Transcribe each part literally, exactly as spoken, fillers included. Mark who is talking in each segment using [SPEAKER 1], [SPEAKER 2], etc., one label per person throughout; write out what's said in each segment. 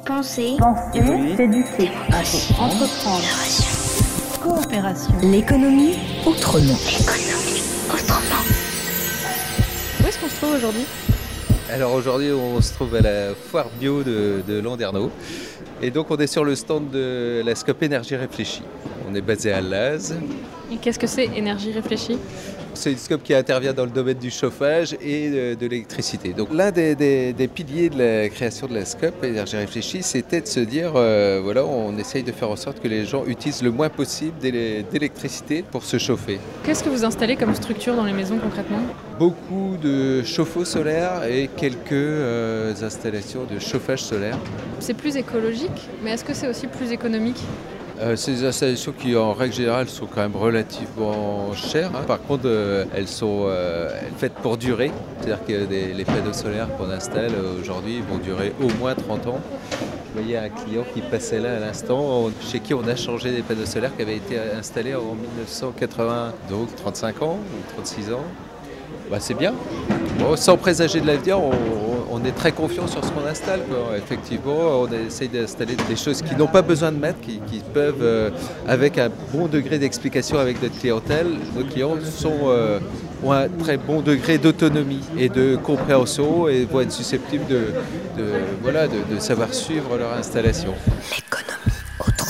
[SPEAKER 1] Penser,
[SPEAKER 2] Penser, s'éduquer,
[SPEAKER 1] entreprendre,
[SPEAKER 2] coopération.
[SPEAKER 3] L'économie autrement.
[SPEAKER 1] L'économie autrement.
[SPEAKER 4] Où est-ce qu'on se trouve aujourd'hui ?
[SPEAKER 5] Alors aujourd'hui, on se trouve à la foire bio de, de Landerneau. Et donc on est sur le stand de la Scope Énergie Réfléchie. On est basé à Laz.
[SPEAKER 4] Et qu'est-ce que c'est énergie réfléchie ?
[SPEAKER 5] C'est une scope qui intervient dans le domaine du chauffage et de, de l'électricité. Donc l'un des, des, des piliers de la création de la scope Énergie Réfléchie, c'était de se dire, euh, voilà, on essaye de faire en sorte que les gens utilisent le moins possible d'électricité pour se chauffer.
[SPEAKER 4] Qu'est-ce que vous installez comme structure dans les maisons concrètement ?
[SPEAKER 5] Beaucoup de chauffe-eau solaire et quelques euh, installations de chauffage solaire.
[SPEAKER 4] C'est plus écologique, mais est-ce que c'est aussi plus économique ?
[SPEAKER 5] Euh, c'est des installations qui, en règle générale, sont quand même relativement chères. Hein. Par contre, euh, elles sont euh, faites pour durer. C'est-à-dire que des, les panneaux solaires qu'on installe euh, aujourd'hui vont durer au moins trente ans. Vous voyez un client qui passait là à l'instant, chez qui on a changé des panneaux solaires qui avaient été installés en dix-neuf cent quatre-vingts, donc trente-cinq ans ou trente-six ans. Bah, c'est bien. Bon, sans présager de l'avenir, on, on est très confiant sur ce qu'on installe, quoi. Effectivement, on essaye d'installer des choses qui n'ont pas besoin de mètres, qui, qui peuvent, euh, avec un bon degré d'explication avec notre clientèle, nos clients sont, euh, ont un très bon degré d'autonomie et de compréhension et vont être susceptibles de, de, voilà, de, de savoir suivre leur installation.
[SPEAKER 3] L'économie autrement.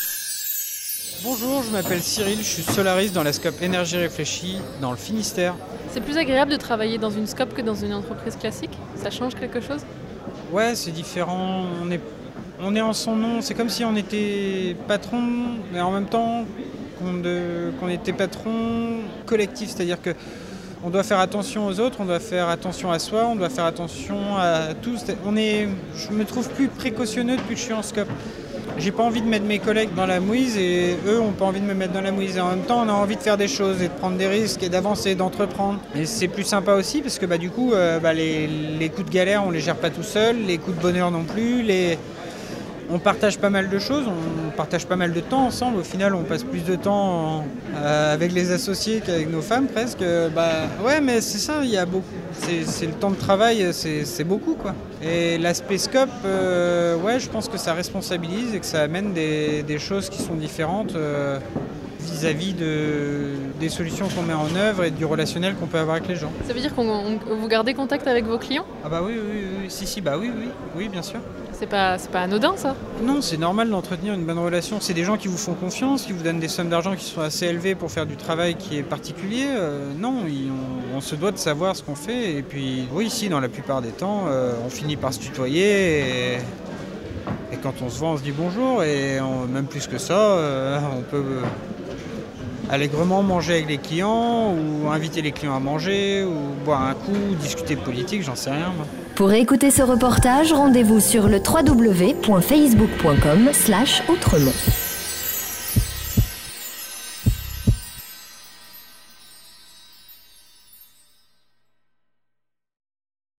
[SPEAKER 6] Bonjour, je m'appelle Cyril, je suis solariste dans la Scope Énergie Réfléchie dans le Finistère.
[SPEAKER 4] C'est plus agréable de travailler dans une scope que dans une entreprise classique ? Ça change quelque chose ?
[SPEAKER 6] Ouais, c'est différent, on est, on est en son nom, c'est comme si on était patron, mais en même temps qu'on, de, qu'on était patron collectif, c'est-à-dire que on doit faire attention aux autres, on doit faire attention à soi, on doit faire attention à tous. On est, je me trouve plus précautionneux depuis que je suis en scope. J'ai pas envie de mettre mes collègues dans la mouise et eux ont pas envie de me mettre dans la mouise. Et en même temps, on a envie de faire des choses et de prendre des risques et d'avancer, d'entreprendre. Et c'est plus sympa aussi parce que bah, du coup, euh, bah, les, les coups de galère, on les gère pas tout seul, les coups de bonheur non plus. Les... On partage pas mal de choses, on partage pas mal de temps ensemble. Au final, on passe plus de temps euh, avec les associés qu'avec nos femmes presque. Bah, ouais, mais c'est ça, il y a beaucoup. C'est, c'est le temps de travail, c'est, c'est beaucoup, quoi. Et l'aspect scope, euh, ouais, je pense que ça responsabilise et que ça amène des, des choses qui sont différentes euh, vis-à-vis de, des solutions qu'on met en œuvre et du relationnel qu'on peut avoir avec les gens.
[SPEAKER 4] Ça veut dire que vous gardez contact avec vos clients ?
[SPEAKER 6] Ah bah oui, oui, oui, si, si, bah oui, oui, oui, bien sûr.
[SPEAKER 4] C'est pas, c'est pas anodin, ça ?
[SPEAKER 6] Non, c'est normal d'entretenir une bonne relation. C'est des gens qui vous font confiance, qui vous donnent des sommes d'argent qui sont assez élevées pour faire du travail qui est particulier. Euh, non, on, on se doit de savoir ce qu'on fait. Et puis, oui, ici, dans la plupart des temps, euh, on finit par se tutoyer. Et, et quand on se voit, on se dit bonjour. Et on, même plus que ça, euh, on peut allègrement manger avec les clients ou inviter les clients à manger ou boire un coup, discuter de politique, j'en sais rien, moi.
[SPEAKER 3] Pour écouter ce reportage, rendez-vous sur le w w w point facebook point com slash autrement.